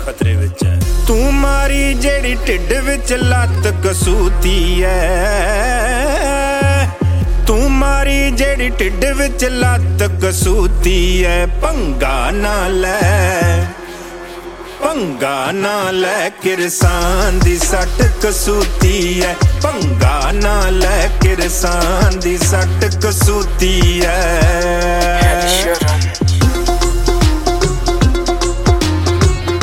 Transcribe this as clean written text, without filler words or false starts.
खतरे विच है। तू मारी जेड़ी ढिड विच लत कसूती है, तू मारी जेड़ी ढिड विच लत कसूती है। पंगा ना ले, पंगा ना ले किरसान दी सट कसूती है। पंगा ना ले किरसान दी सट कसूती है।